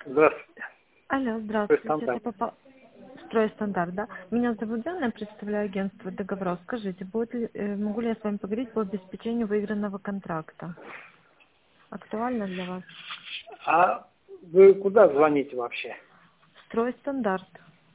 Здравствуйте. Алло, здравствуйте. Стройстандарт. Это попал Стройстандарт, да? Меня зовут Диана, я представляю агентство договоров. Скажите, могу ли я с вами поговорить по обеспечению выигранного контракта? Актуально для вас? А вы куда звоните вообще? Стройстандарт.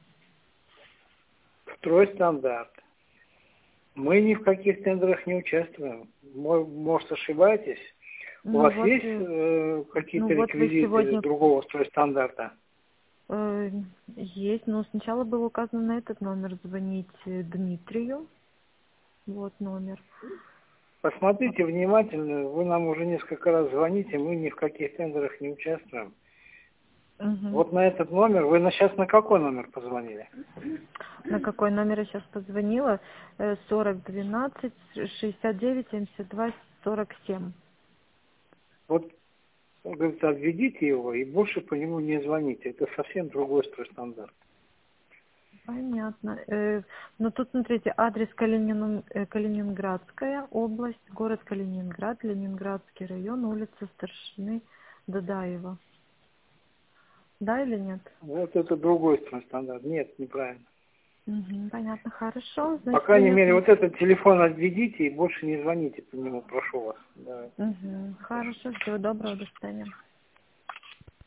Стройстандарт. Мы ни в каких тендерах не участвуем. Может, ошибаетесь? У Ну вас вот, есть какие-то вы реквизиты сегодня другого стройстандарта? э, есть, но сначала было указано на этот номер звонить Дмитрию. Вот номер. Посмотрите внимательно. Вы нам уже несколько раз звоните. Мы ни в каких тендерах не участвуем. Мгм. Вот на этот номер. Вы сейчас на какой номер позвонили? На какой номер я сейчас позвонила? 4012 69 72 47. Вот, он говорит, обведите его и больше по нему не звоните. Это совсем другой стройстандарт. Понятно. Но тут, смотрите, адрес Калининградская область, город Калининград, Ленинградский район, улица Старшины Дадаева. Да или нет? Вот это другой стройстандарт. Нет, неправильно. Мгм, понятно, хорошо. По Значит, крайней мере, понятно. вот этот телефон отведите и больше не звоните по нему, прошу вас. Да. Мгм, хорошо, всего доброго, до свидания.